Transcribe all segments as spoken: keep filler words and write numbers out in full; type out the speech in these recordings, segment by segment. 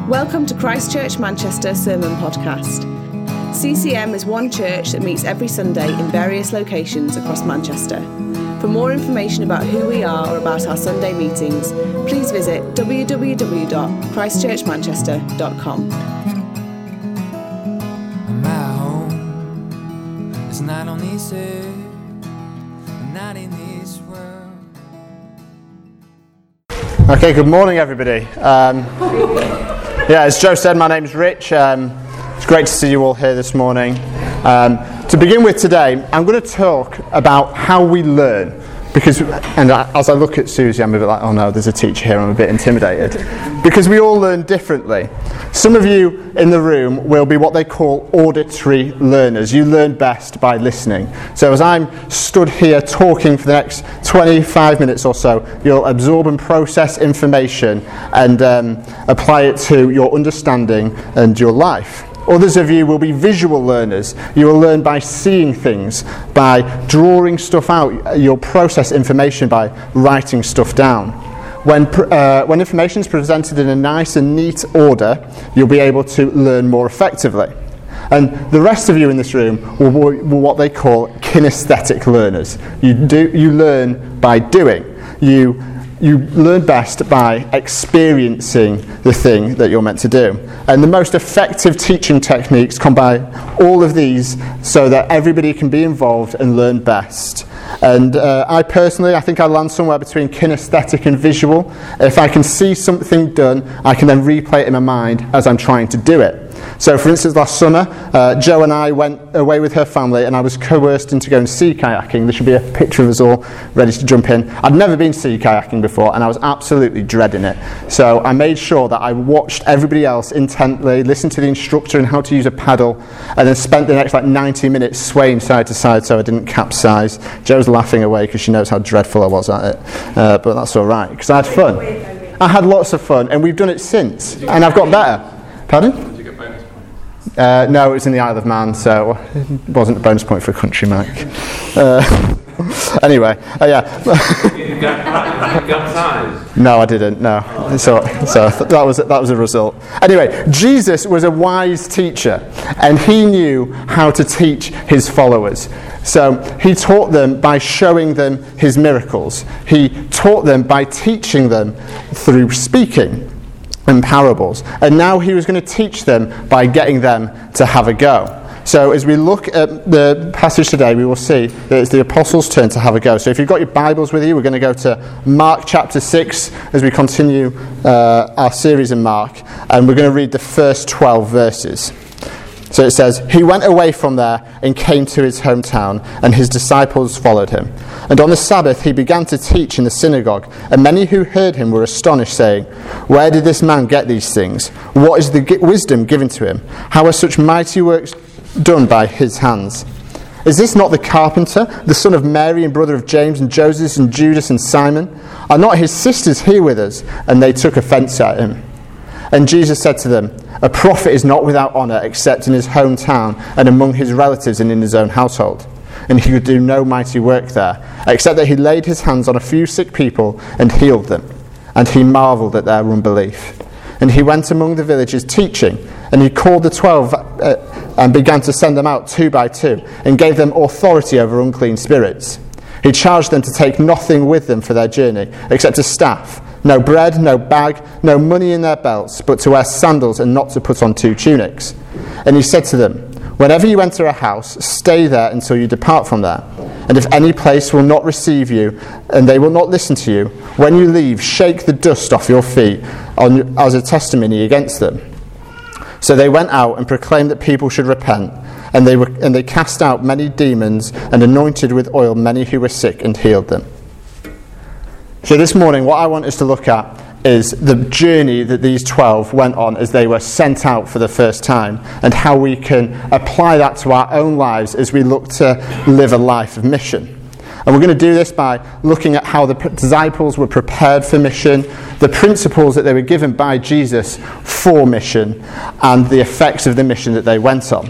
Welcome to Christ Church Manchester Sermon Podcast. C C M is one church that meets every Sunday in various locations across Manchester. For more information about who we are or about our Sunday meetings, please visit w w w dot christ church manchester dot com. My home is not on this earth, not in this world. Okay, good morning everybody. Um, yeah, as Joe said, my name's Rich. Um, it's great to see you all here this morning. Um, to begin with today, I'm going to talk about how we learn. Because, and as I look at Susie, I'm a bit like, oh no, there's a teacher here, I'm a bit intimidated. Because we all learn differently. Some of you in the room will be what they call auditory learners. You learn best by listening. So as I'm stood here talking for the next twenty-five minutes or so, you'll absorb and process information and um, apply it to your understanding and your life. Others of you will be visual learners. You will learn by seeing things, by drawing stuff out. You'll process information by writing stuff down. When, uh, when information is presented in a nice and neat order, you'll be able to learn more effectively. And the rest of you in this room will be what they call kinesthetic learners. You do, you learn by doing. You You learn best by experiencing the thing that you're meant to do. And the most effective teaching techniques combine all of these so that everybody can be involved and learn best. And uh, I personally, I think I land somewhere between kinesthetic and visual. If I can see something done, I can then replay it in my mind as I'm trying to do it. So, for instance, last summer, uh, Joe and I went away with her family and I was coerced into going sea kayaking. There should be a picture of us all ready to jump in. I'd never been sea kayaking before and I was absolutely dreading it. So I made sure that I watched everybody else intently, listened to the instructor on how to use a paddle, and then spent the next like ninety minutes swaying side to side so I didn't capsize. Joe's laughing away because she knows how dreadful I was at it. Uh, but that's all right, because I had fun. I had lots of fun and we've done it since. And I've got better. Pardon? Uh, no, it was in the Isle of Man, so it wasn't a bonus point for a country mic. Uh, anyway, uh, yeah. You got, you got size? No, I didn't. No, so so that was that was a result. Anyway, Jesus was a wise teacher, and he knew how to teach his followers. So he taught them by showing them his miracles. He taught them by teaching them through speaking and parables. And now he was going to teach them by getting them to have a go. So as we look at the passage today, we will see that it's the apostles' turn to have a go. So if you've got your Bibles with you, we're going to go to Mark chapter six as we continue uh, our series in Mark. And we're going to read the first twelve verses. So it says, "He went away from there and came to his hometown, and his disciples followed him. And on the Sabbath he began to teach in the synagogue, and many who heard him were astonished, saying, 'Where did this man get these things? What is the g- wisdom given to him? How are such mighty works done by his hands? Is this not the carpenter, the son of Mary and brother of James and Joseph and Judas and Simon? Are not his sisters here with us?' And they took offence at him. And Jesus said to them, 'A prophet is not without honour except in his hometown and among his relatives and in his own household.' And he could do no mighty work there, except that he laid his hands on a few sick people and healed them. And he marvelled at their unbelief. And he went among the villages teaching, and he called the twelve uh, and began to send them out two by two, and gave them authority over unclean spirits. He charged them to take nothing with them for their journey, except a staff, no bread, no bag, no money in their belts, but to wear sandals and not to put on two tunics. And he said to them, 'Whenever you enter a house, stay there until you depart from there. And if any place will not receive you, and they will not listen to you, when you leave, shake the dust off your feet on, as a testimony against them.' So they went out and proclaimed that people should repent, and they were, and they cast out many demons and anointed with oil many who were sick and healed them." So this morning, what I want us to look at is the journey that these twelve went on as they were sent out for the first time, and how we can apply that to our own lives as we look to live a life of mission. And we're going to do this by looking at how the disciples were prepared for mission, the principles that they were given by Jesus for mission, and the effects of the mission that they went on.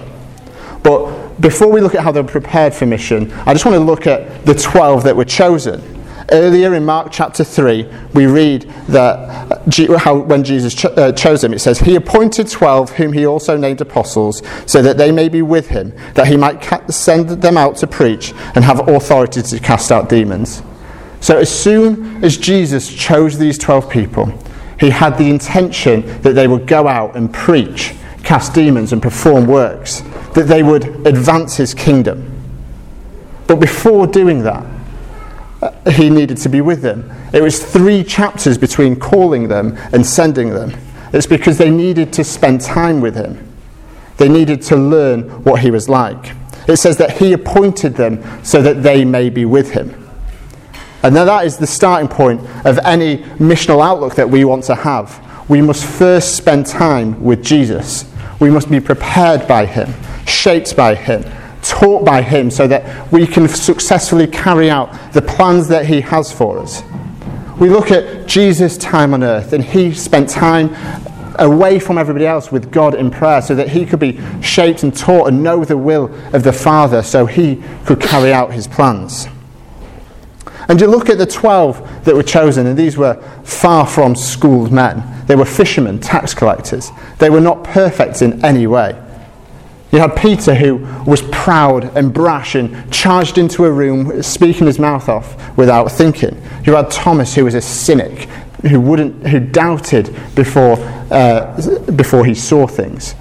But before we look at how they were prepared for mission, I just want to look at the twelve that were chosen. Earlier in Mark chapter three, we read that how when Jesus cho- uh, chose them, it says, he appointed twelve, whom he also named apostles, so that they may be with him, that he might ca- send them out to preach and have authority to cast out demons. So as soon as Jesus chose these twelve people, he had the intention that they would go out and preach, cast demons and perform works, that they would advance his kingdom. But before doing that, uh, he needed to be with them. It was three chapters between calling them and sending them. It's because they needed to spend time with him. They needed to learn what he was like. It says that he appointed them so that they may be with him. And now that is the starting point of any missional outlook that we want to have. We must first spend time with Jesus. We must be prepared by him, shaped by him, taught by him, so that we can successfully carry out the plans that he has for us. We look at Jesus' time on earth, and he spent time away from everybody else with God in prayer so that he could be shaped and taught and know the will of the Father so he could carry out his plans. And you look at the twelve that were chosen, and these were far from schooled men. They were fishermen, tax collectors. They were not perfect in any way. You had Peter, who was proud and brash and charged into a room, speaking his mouth off without thinking. You had Thomas, who was a cynic, who wouldn't, who doubted before uh, before he saw things.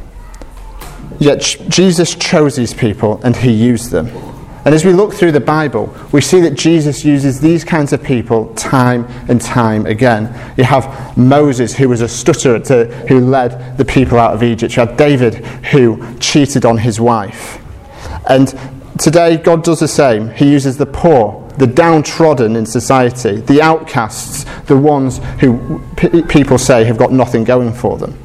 Yet Jesus chose these people, and he used them. And as we look through the Bible, we see that Jesus uses these kinds of people time and time again. You have Moses, who was a stutterer, to, who led the people out of Egypt. You had David, who cheated on his wife. And today, God does the same. He uses the poor, the downtrodden in society, the outcasts, the ones who p- people say have got nothing going for them.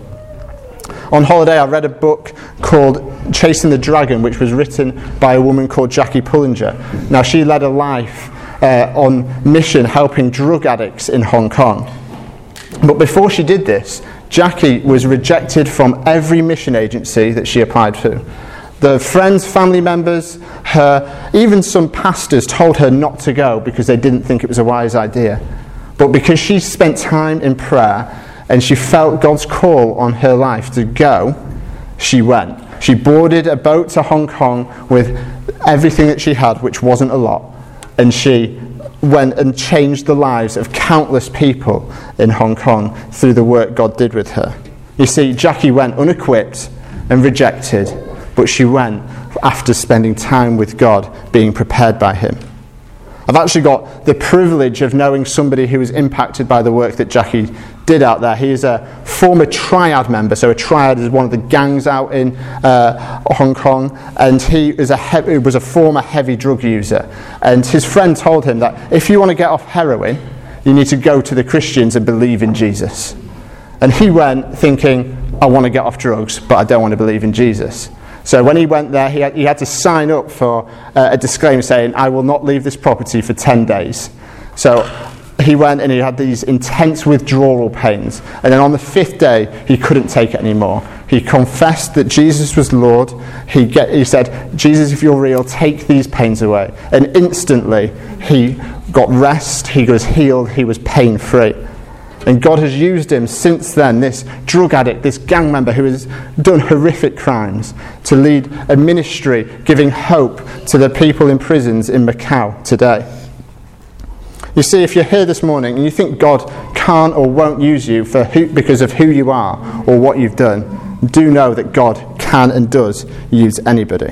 On holiday, I read a book called Chasing the Dragon, which was written by a woman called Jackie Pullinger. Now, she led a life uh, on mission helping drug addicts in Hong Kong. But before she did this, Jackie was rejected from every mission agency that she applied to. The friends, family members, her, even some pastors told her not to go because they didn't think it was a wise idea. But because she spent time in prayer and she felt God's call on her life to go, she went. She boarded a boat to Hong Kong with everything that she had, which wasn't a lot, and she went and changed the lives of countless people in Hong Kong through the work God did with her. You see, Jackie went unequipped and rejected, but she went after spending time with God, being prepared by him. I've actually got the privilege of knowing somebody who was impacted by the work that Jackie did out there. He is a former Triad member, so a Triad is one of the gangs out in uh, Hong Kong, and he is a he- was a former heavy drug user. And his friend told him that if you want to get off heroin, you need to go to the Christians and believe in Jesus. And he went thinking, I want to get off drugs, but I don't want to believe in Jesus. So when he went there, he had, he had to sign up for uh, a disclaimer saying, I will not leave this property for ten days. So he went and he had these intense withdrawal pains. And then on the fifth day, he couldn't take it anymore. He confessed that Jesus was Lord. He, get, he said, Jesus, if you're real, take these pains away. And instantly, he got rest, he was healed, he was pain-free. And God has used him since then, this drug addict, this gang member who has done horrific crimes, to lead a ministry giving hope to the people in prisons in Macau today. You see, if you're here this morning and you think God can't or won't use you for who, because of who you are or what you've done, do know that God can and does use anybody.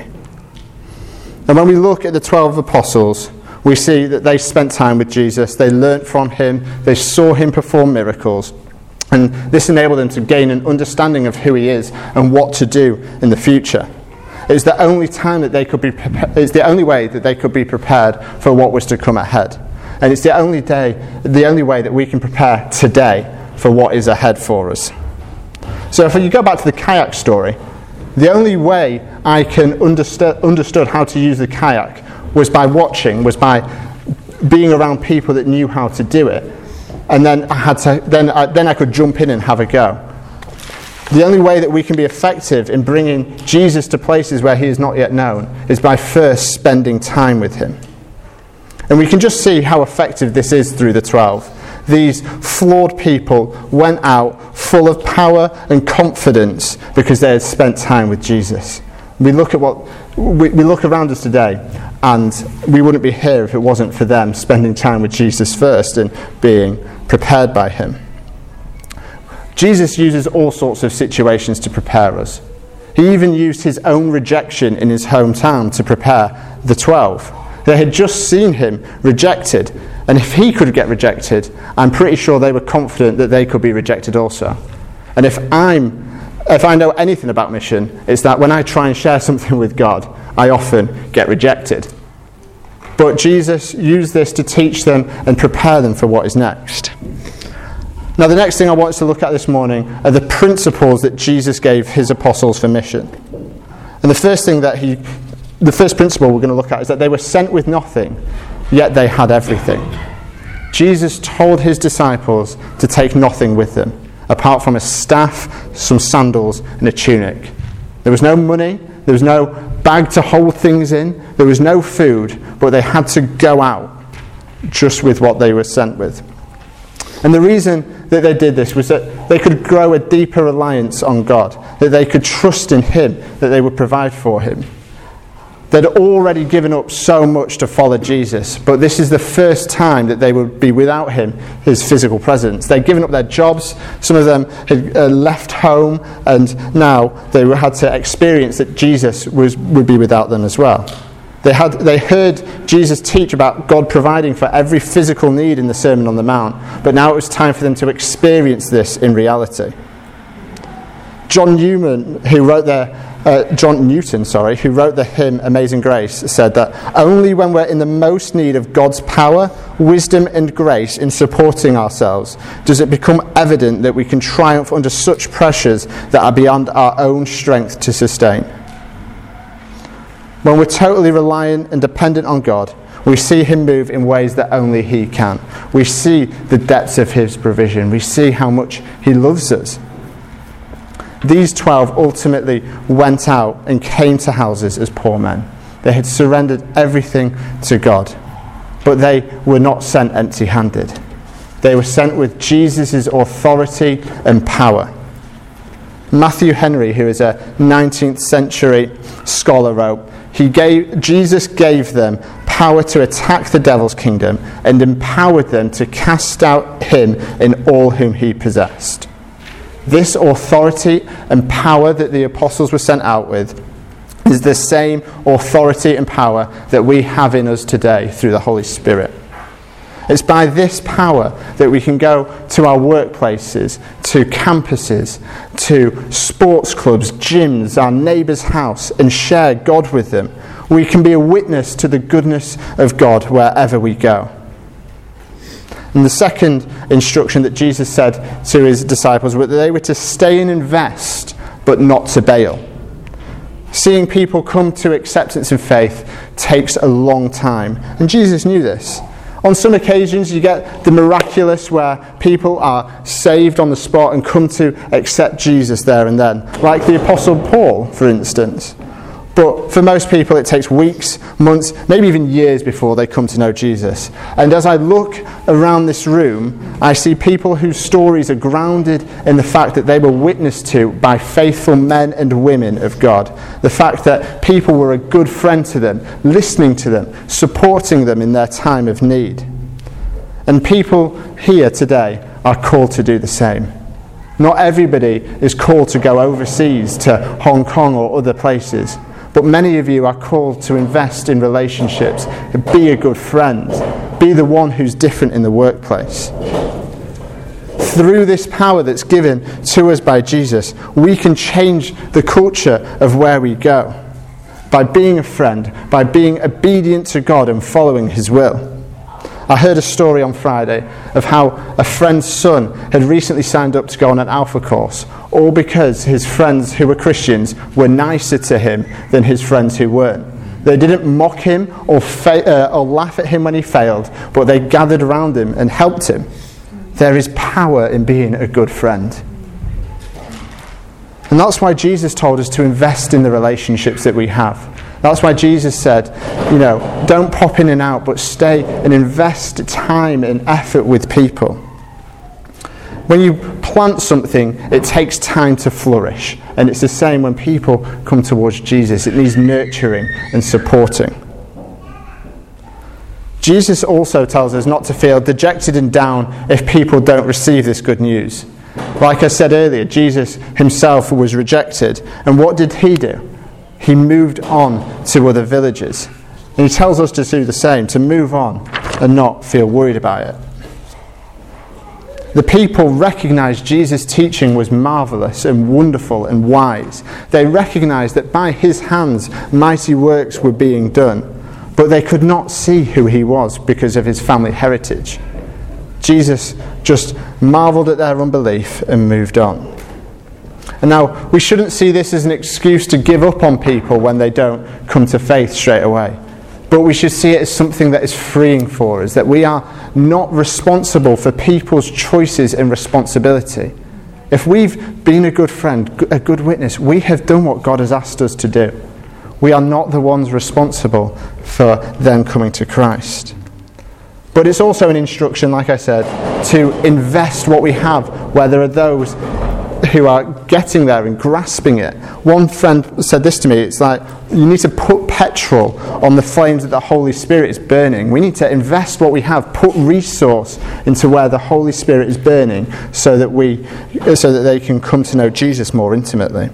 And when we look at the twelve apostles, we see that they spent time with Jesus, they learnt from him, they saw him perform miracles, and this enabled them to gain an understanding of who he is and what to do in the future. It's the only time that they could be prepared, it's the only way that they could be prepared for what was to come ahead. And it's the only day, the only way that we can prepare today for what is ahead for us. So if you go back to the kayak story, the only way I can understand understood how to use the kayak was by watching, was by being around people that knew how to do it, and then I had to, then I, then I could jump in and have a go. The only way that we can be effective in bringing Jesus to places where he is not yet known is by first spending time with him. And we can just see how effective this is through the twelve. These flawed people went out full of power and confidence because they had spent time with Jesus. We look at what we, we look around us today, and we wouldn't be here if it wasn't for them spending time with Jesus first and being prepared by him. Jesus uses all sorts of situations to prepare us. He even used his own rejection in his hometown to prepare the twelve. They had just seen him rejected, and if he could get rejected, I'm pretty sure they were confident that they could be rejected also. And if I'm If I know anything about mission, it's that when I try and share something with God, I often get rejected. But Jesus used this to teach them and prepare them for what is next. Now, the next thing I want us to look at this morning are the principles that Jesus gave his apostles for mission. And the first thing that he, the first principle we're going to look at is that they were sent with nothing, yet they had everything. Jesus told his disciples to take nothing with them, apart from a staff, some sandals, and a tunic. There was no money, there was no bag to hold things in, there was no food, but they had to go out just with what they were sent with. And the reason that they did this was that they could grow a deeper reliance on God, that they could trust in him, that they would provide for him. They'd already given up so much to follow Jesus, but this is the first time that they would be without him, his physical presence. They'd given up their jobs, some of them had uh, left home, and now they had to experience that Jesus was, would be without them as well. They had they heard Jesus teach about God providing for every physical need in the Sermon on the Mount, but now it was time for them to experience this in reality. John Newman, who wrote the Uh, John Newton, sorry, who wrote the hymn Amazing Grace, said that only when we're in the most need of God's power, wisdom and grace in supporting ourselves does it become evident that we can triumph under such pressures that are beyond our own strength to sustain. When we're totally reliant and dependent on God, we see him move in ways that only he can. We see the depths of his provision. We see how much he loves us. These twelve ultimately went out and came to houses as poor men. They had surrendered everything to God, but they were not sent empty-handed. They were sent with Jesus' authority and power. Matthew Henry, who is a nineteenth century scholar, wrote, he gave, Jesus gave them power to attack the devil's kingdom and empowered them to cast out him in all whom he possessed. This authority and power that the apostles were sent out with is the same authority and power that we have in us today through the Holy Spirit. It's by this power that we can go to our workplaces, to campuses, to sports clubs, gyms, our neighbour's house, and share God with them. We can be a witness to the goodness of God wherever we go. And the second instruction that Jesus said to his disciples was that they were to stay and invest, but not to bail. Seeing people come to acceptance and faith takes a long time, and Jesus knew this. On some occasions you get the miraculous where people are saved on the spot and come to accept Jesus there and then, like the Apostle Paul, for instance. But for most people it takes weeks, months, maybe even years before they come to know Jesus. And as I look around this room, I see people whose stories are grounded in the fact that they were witnessed to by faithful men and women of God. The fact that people were a good friend to them, listening to them, supporting them in their time of need. And people here today are called to do the same. Not everybody is called to go overseas to Hong Kong or other places. But many of you are called to invest in relationships, be a good friend, be the one who's different in the workplace. Through this power that's given to us by Jesus, we can change the culture of where we go. By being a friend, by being obedient to God and following his will. I heard a story on Friday of how a friend's son had recently signed up to go on an Alpha course, all because his friends who were Christians were nicer to him than his friends who weren't. They didn't mock him or, fa- uh, or laugh at him when he failed, but they gathered around him and helped him. There is power in being a good friend. And that's why Jesus told us to invest in the relationships that we have. That's why Jesus said, you know, don't pop in and out, but stay and invest time and effort with people. When you plant something, it takes time to flourish. And it's the same when people come towards Jesus. It needs nurturing and supporting. Jesus also tells us not to feel dejected and down if people don't receive this good news. Like I said earlier, Jesus himself was rejected. And what did he do? He moved on to other villages. And he tells us to do the same, to move on and not feel worried about it. The people recognized Jesus' teaching was marvelous and wonderful and wise. They recognized that by his hands mighty works were being done. But they could not see who he was because of his family heritage. Jesus just marveled at their unbelief and moved on. And now, we shouldn't see this as an excuse to give up on people when they don't come to faith straight away. But we should see it as something that is freeing for us, that we are not responsible for people's choices and responsibility. If we've been a good friend, a good witness, we have done what God has asked us to do. We are not the ones responsible for them coming to Christ. But it's also an instruction, like I said, to invest what we have where there are those who are getting there and grasping it. One friend said this to me, it's like, you need to put petrol on the flames that the Holy Spirit is burning. We need to invest what we have, put resource into where the Holy Spirit is burning so that we, so that they can come to know Jesus more intimately.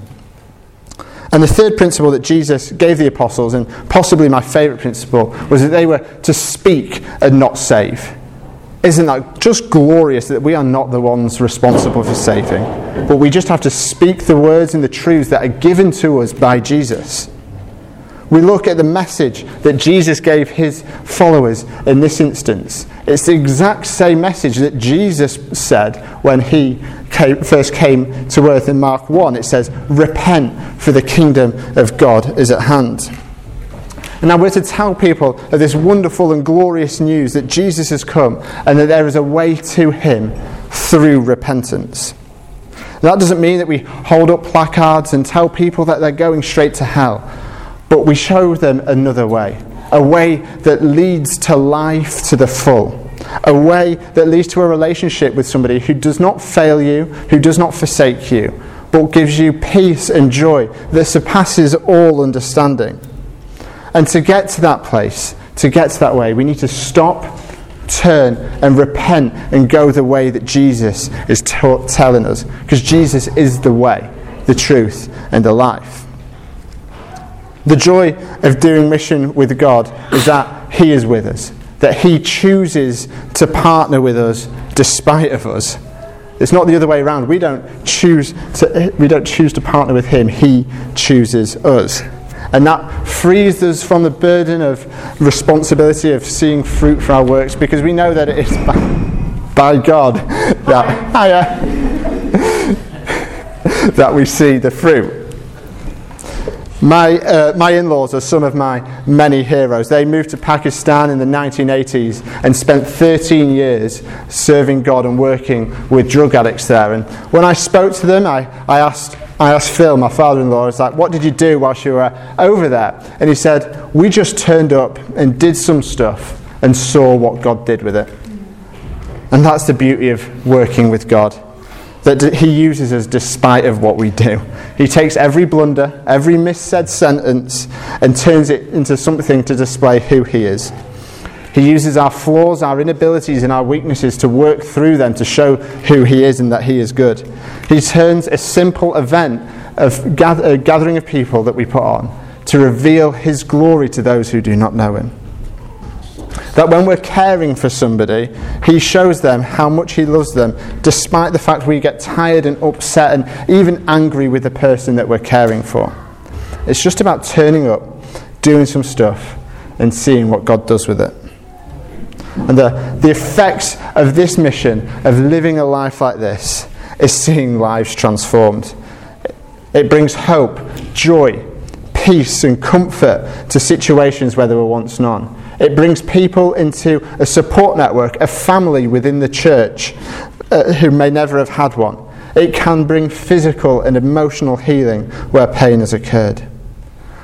And the third principle that Jesus gave the apostles, and possibly my favourite principle, was that they were to speak and not save. Isn't that just glorious that we are not the ones responsible for saving, but we just have to speak the words and the truths that are given to us by Jesus? We look at the message that Jesus gave his followers in this instance. It's the exact same message that Jesus said when he came, first came to earth in Mark one. It says, repent, for the kingdom of God is at hand. And now we're to tell people of this wonderful and glorious news that Jesus has come and that there is a way to him through repentance. That doesn't mean that we hold up placards and tell people that they're going straight to hell. But we show them another way, a way that leads to life to the full, a way that leads to a relationship with somebody who does not fail you, who does not forsake you, but gives you peace and joy that surpasses all understanding. And to get to that place, to get to that way, we need to stop, turn and repent and go the way that Jesus is t- telling us, because Jesus is the way, the truth and the life. The joy of doing mission with God is that he is with us, that he chooses to partner with us despite of us. It's not the other way around. We don't choose to we don't choose to partner with him, he chooses us. And that frees us from the burden of responsibility of seeing fruit for our works, because we know that it is by, by God that, that we see the fruit. My uh, my in-laws are some of my many heroes. They moved to Pakistan in the nineteen eighties and spent thirteen years serving God and working with drug addicts there. And when I spoke to them, I, I asked I asked Phil, my father-in-law, I was like, what did you do whilst you were over there? And he said, we just turned up and did some stuff and saw what God did with it. And that's the beauty of working with God, that he uses us despite of what we do. He takes every blunder, every missaid sentence, and turns it into something to display who he is. He uses our flaws, our inabilities and our weaknesses to work through them to show who he is and that he is good. He turns a simple event of gather, a gathering of people that we put on to reveal his glory to those who do not know him. That when we're caring for somebody, he shows them how much he loves them, despite the fact we get tired and upset and even angry with the person that we're caring for. It's just about turning up, doing some stuff, and seeing what God does with it. And the, the effects of this mission, of living a life like this, is seeing lives transformed. It brings hope, joy, peace and comfort to situations where there were once none. It brings people into a support network, a family within the church uh, who may never have had one. It can bring physical and emotional healing where pain has occurred.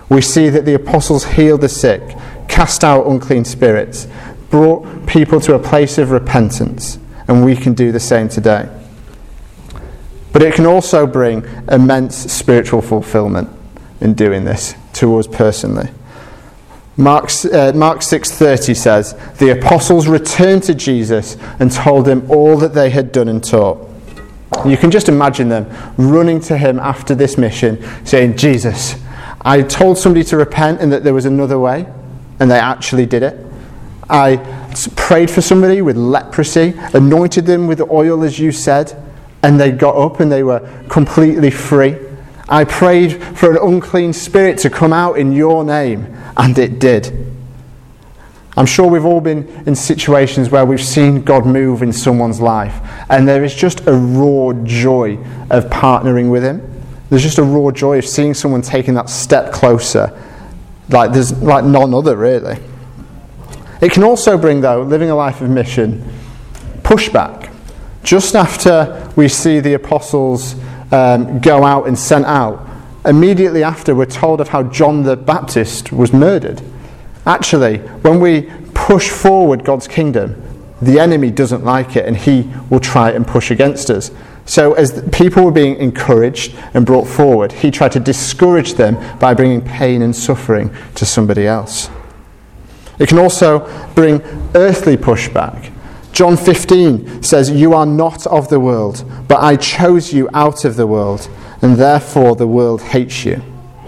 We see that the apostles healed the sick, cast out unclean spirits, brought people to a place of repentance, and we can do the same today. But it can also bring immense spiritual fulfillment in doing this to us personally. Mark, uh, Mark six thirty says, the apostles returned to Jesus and told him all that they had done and taught. You can just imagine them running to him after this mission, saying, Jesus, I told somebody to repent and that there was another way, and they actually did it. I prayed for somebody with leprosy, anointed them with oil as you said, and they got up and they were completely free. I prayed for an unclean spirit to come out in your name, and it did. I'm sure we've all been in situations where we've seen God move in someone's life, and there is just a raw joy of partnering with him. There's just a raw joy of seeing someone taking that step closer, like there's like none other really. It can also bring, though, living a life of mission, pushback. Just after we see the apostles um, go out and sent out, immediately after we're told of how John the Baptist was murdered. Actually, when we push forward God's kingdom, the enemy doesn't like it and he will try and push against us. So as people were being encouraged and brought forward, he tried to discourage them by bringing pain and suffering to somebody else. It can also bring earthly pushback. John fifteen says, you are not of the world, but I chose you out of the world, and therefore the world hates you.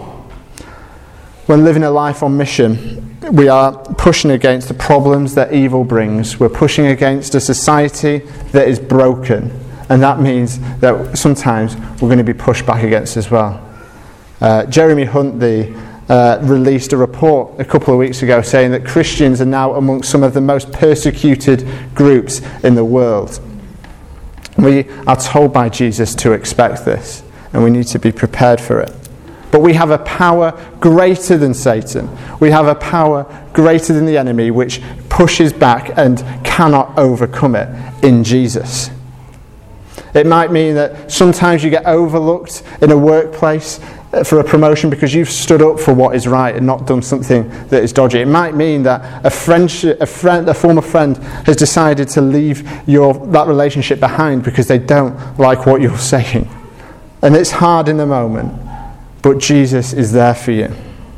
When living a life on mission, we are pushing against the problems that evil brings. We're pushing against a society that is broken, and that means that sometimes we're going to be pushed back against as well. Uh, Jeremy Hunt, the Uh, released a report a couple of weeks ago saying that Christians are now amongst some of the most persecuted groups in the world. We are told by Jesus to expect this, and we need to be prepared for it. But we have a power greater than Satan. We have a power greater than the enemy, which pushes back and cannot overcome it in Jesus. It might mean that sometimes you get overlooked in a workplace for a promotion because you've stood up for what is right and not done something that is dodgy. It might mean that a friendship, a friend, a former friend has decided to leave your that relationship behind because they don't like what you're saying. And it's hard in the moment, but Jesus is there for you.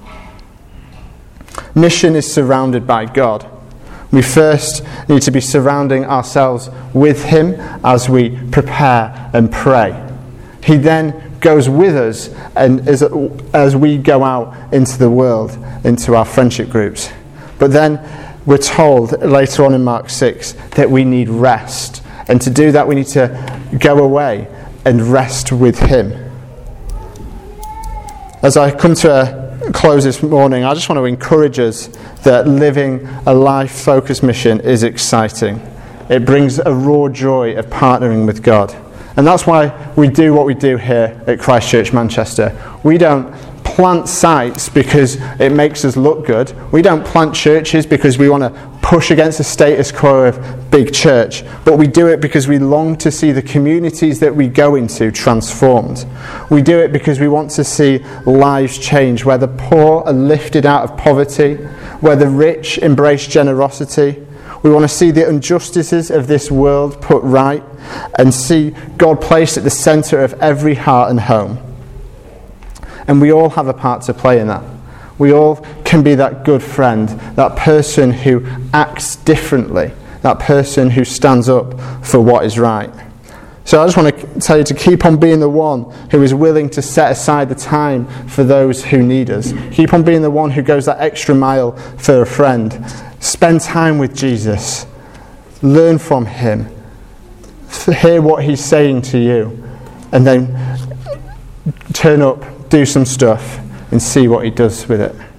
Mission is surrounded by God. We first need to be surrounding ourselves with him as we prepare and pray. He then goes with us and as, as we go out into the world, into our friendship groups. But then we're told later on in Mark six that we need rest. And to do that we need to go away and rest with him. As I come to a close this morning, I just want to encourage us that living a life-focused mission is exciting. It brings a raw joy of partnering with God. And that's why we do what we do here at Christ Church Manchester. We don't plant sites because it makes us look good. We don't plant churches because we want to push against the status quo of big church. But we do it because we long to see the communities that we go into transformed. We do it because we want to see lives change, where the poor are lifted out of poverty, where the rich embrace generosity. We want to see the injustices of this world put right and see God placed at the centre of every heart and home. And we all have a part to play in that. We all can be that good friend, that person who acts differently, that person who stands up for what is right. So I just want to tell you to keep on being the one who is willing to set aside the time for those who need us. Keep on being the one who goes that extra mile for a friend. Spend time with Jesus. Learn from him. Hear what he's saying to you. And then turn up, do some stuff, and see what he does with it.